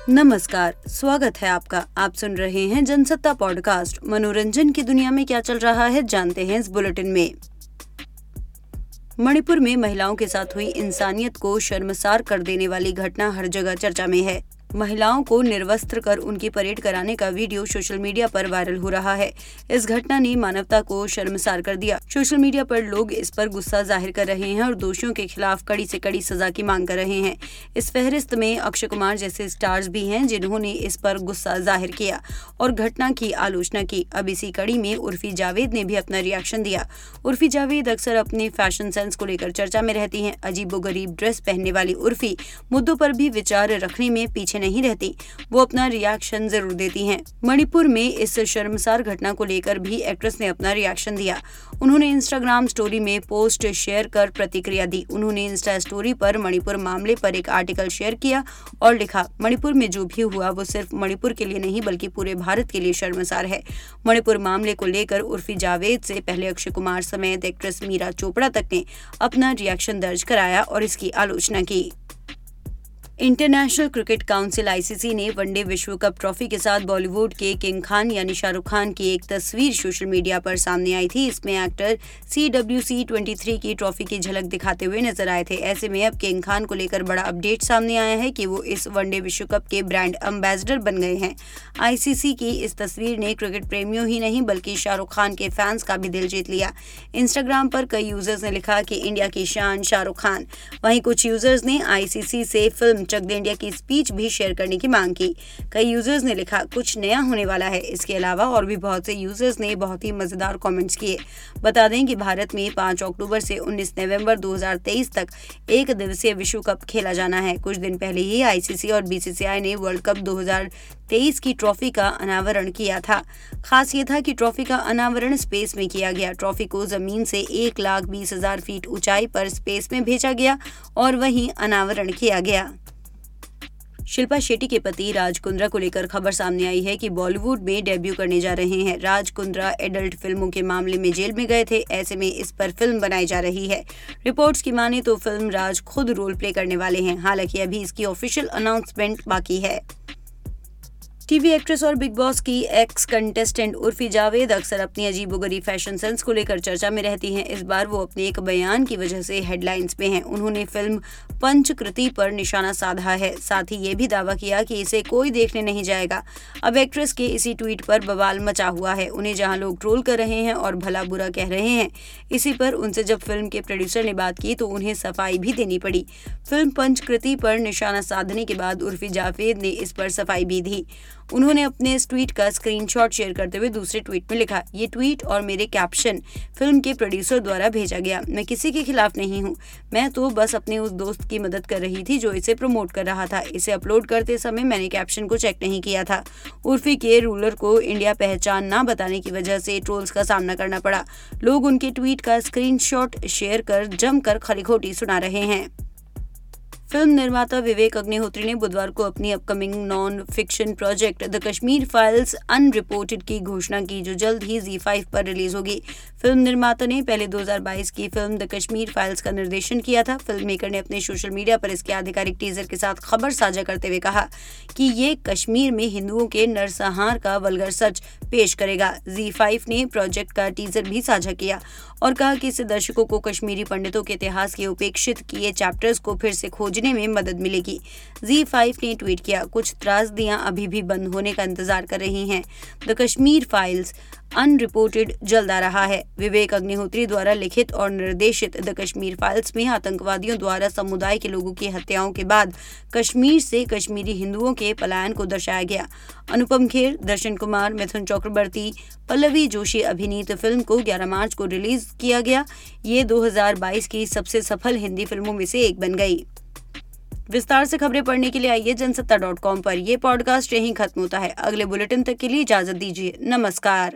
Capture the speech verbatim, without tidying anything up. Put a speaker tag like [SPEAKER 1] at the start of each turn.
[SPEAKER 1] नमस्कार, स्वागत है आपका। आप सुन रहे हैं जनसत्ता पॉडकास्ट। मनोरंजन की दुनिया में क्या चल रहा है जानते हैं इस बुलेटिन में। मणिपुर में महिलाओं के साथ हुई इंसानियत को शर्मसार कर देने वाली घटना हर जगह चर्चा में है। महिलाओं को निर्वस्त्र कर उनकी परेड कराने का वीडियो सोशल मीडिया पर वायरल हो रहा है। इस घटना ने मानवता को शर्मसार कर दिया। सोशल मीडिया पर लोग इस पर गुस्सा जाहिर कर रहे हैं और दोषियों के खिलाफ कड़ी से कड़ी सजा की मांग कर रहे हैं। इस फहरिस्त में अक्षय कुमार जैसे स्टार्स भी हैं जिन्होंने इस पर गुस्सा जाहिर किया और घटना की आलोचना की। अब इसी कड़ी में उर्फी जावेद ने भी अपना रिएक्शन दिया। उर्फी जावेद अक्सर अपने फैशन सेंस को लेकर चर्चा में रहती हैं। अजीबोगरीब ड्रेस पहनने वाली उर्फी मुद्दों पर भी विचार रखने में पीछे नहीं रहती, वो अपना रिएक्शन जरूर देती हैं। मणिपुर में इस शर्मसार घटना को लेकर भी एक्ट्रेस ने अपना रिएक्शन दिया। उन्होंने इंस्टाग्राम स्टोरी में पोस्ट शेयर कर प्रतिक्रिया दी। उन्होंने इंस्टा स्टोरी पर मणिपुर मामले पर एक आर्टिकल शेयर किया और लिखा, मणिपुर में जो भी हुआ वो सिर्फ मणिपुर के लिए नहीं बल्कि पूरे भारत के लिए शर्मसार है। मणिपुर मामले को लेकर उर्फी जावेद से पहले अक्षय कुमार समेत एक्ट्रेस मीरा चोपड़ा तक ने अपना रिएक्शन दर्ज कराया और इसकी आलोचना की। इंटरनेशनल क्रिकेट काउंसिल आईसीसी ने वनडे विश्व कप ट्रॉफी के साथ बॉलीवुड के किंग खान यानी शाहरुख खान की एक तस्वीर सोशल मीडिया पर सामने आई थी। इसमें एक्टर सी डब्ल्यू सी तेईस की ट्रॉफी की झलक दिखाते हुए नजर आए थे। ऐसे में अब किंग खान को लेकर बड़ा अपडेट सामने आया है कि वो इस वनडे विश्व कप के ब्रांड एम्बेसडर बन गए हैं। आईसीसी की इस तस्वीर ने क्रिकेट प्रेमियों ही नहीं बल्कि शाहरुख खान के फैंस का भी दिल जीत लिया। इंस्टाग्राम पर कई यूजर्स ने लिखा कि इंडिया की शान शाहरुख खान। वहीं कुछ यूजर्स ने आईसीसी से फिल्म चक दे इंडिया की स्पीच भी शेयर करने की मांग की। कई यूजर्स ने लिखा, कुछ नया होने वाला है। इसके अलावा और भी बहुत से यूजर्स ने बहुत ही मजेदार कमेंट्स किए। बता दें कि भारत में पाँच अक्टूबर से उन्नीस नवंबर दो हज़ार तेईस तक एक दिवसीय विश्व कप खेला जाना है। कुछ दिन पहले ही आईसीसी और बीसीसीआई ने वर्ल्ड कप दो हज़ार तेईस की ट्रॉफी का अनावरण किया था। खास ये था कि ट्रॉफी का अनावरण स्पेस में किया गया। ट्रॉफी को जमीन से एक लाख बीस हजार फीट ऊंचाई पर स्पेस में भेजा गया और वहीं अनावरण किया गया। शिल्पा शेट्टी के पति राज कुंद्रा को लेकर खबर सामने आई है कि बॉलीवुड में डेब्यू करने जा रहे हैं। राज कुंद्रा एडल्ट फिल्मों के मामले में जेल में गए थे। ऐसे में इस पर फिल्म बनाई जा रही है। रिपोर्ट्स की माने तो फिल्म राज खुद रोल प्ले करने वाले हैं। हालांकि अभी इसकी ऑफिशियल अनाउंसमेंट बाकी है। टीवी एक्ट्रेस और बिग बॉस की एक्स कंटेस्टेंट उर्फी जावेद अक्सर अपनी अजीबोगरीब फैशन सेंस को लेकर चर्चा में रहती हैं। इस बार वो अपने एक बयान की वजह से हेडलाइंस में हैं। उन्होंने फिल्म पंचकृति पर निशाना साधा है। साथ ही ये भी दावा किया कि इसे कोई देखने नहीं जाएगा। अब एक्ट्रेस के इसी ट्वीट पर बवाल मचा हुआ है। उन्हें जहां लोग ट्रोल कर रहे हैं और भला बुरा कह रहे हैं, इसी पर उनसे जब फिल्म के प्रोड्यूसर ने बात की तो उन्हें सफाई भी देनी पड़ी। फिल्म पंचकृति पर निशाना साधने के बाद उर्फी जावेद ने इस पर सफाई भी दी। उन्होंने अपने इस ट्वीट का स्क्रीनशॉट शेयर करते हुए दूसरे ट्वीट में लिखा, ये ट्वीट और मेरे कैप्शन फिल्म के प्रोड्यूसर द्वारा भेजा गया। मैं किसी के खिलाफ नहीं हूँ। मैं तो बस अपने उस दोस्त की मदद कर रही थी जो इसे प्रमोट कर रहा था। इसे अपलोड करते समय मैंने कैप्शन को चेक नहीं किया था। उर्फी के रूलर को इंडिया पहचान ना बताने की वजह से ट्रोल्स का सामना करना पड़ा। लोग उनके ट्वीट का स्क्रीनशॉट शेयर कर जमकर खरी-खोटी सुना रहे हैं। फिल्म निर्माता विवेक अग्निहोत्री ने बुधवार को अपनी upcoming non fiction project the Kashmir files unreported की घोषणा की, जो जल्द ही ज़ी फाइव पर रिलीज होगी। फिल्म निर्माता ने पहले दो हज़ार बाईस की फिल्म द कश्मीर फाइल्स का निर्देशन किया था। फिल्म मेकर ने अपने सोशल मीडिया पर इसके आधिकारिक टीजर के साथ खबर साझा करते हुए कहा कि ये कश्मीर में हिंदुओं के नरसंहार का वल्गर सच पेश करेगा। ज़ी फाइव ने प्रोजेक्ट का टीजर भी साझा किया और कहा कि इससे दर्शकों को कश्मीरी पंडितों के इतिहास के उपेक्षित किए चैप्टर्स को फिर से खोजने में मदद मिलेगी। ज़ी फाइव ने ट्वीट किया, कुछ त्रासदियां अभी भी बंद होने का इंतजार कर रही हैं। द कश्मीर फाइल्स अनरिपोर्टेड जल्द आ रहा है। विवेक अग्निहोत्री द्वारा लिखित और निर्देशित द कश्मीर फाइल्स में आतंकवादियों द्वारा समुदाय के लोगों की हत्याओं के बाद कश्मीर से कश्मीरी हिंदुओं के पलायन को दर्शाया गया। अनुपम खेर, दर्शन कुमार, मिथुन चक्रवर्ती, पल्लवी जोशी अभिनीत फिल्म को ग्यारह मार्च को रिलीज किया गया। ये दो हज़ार बाईस की सबसे सफल हिंदी फिल्मों में से एक बन गई। विस्तार से खबरें पढ़ने के लिए आइए जनसत्ता डॉट कॉम पर। यह पॉडकास्ट यहीं खत्म होता है। अगले बुलेटिन तक के लिए इजाजत दीजिए। नमस्कार।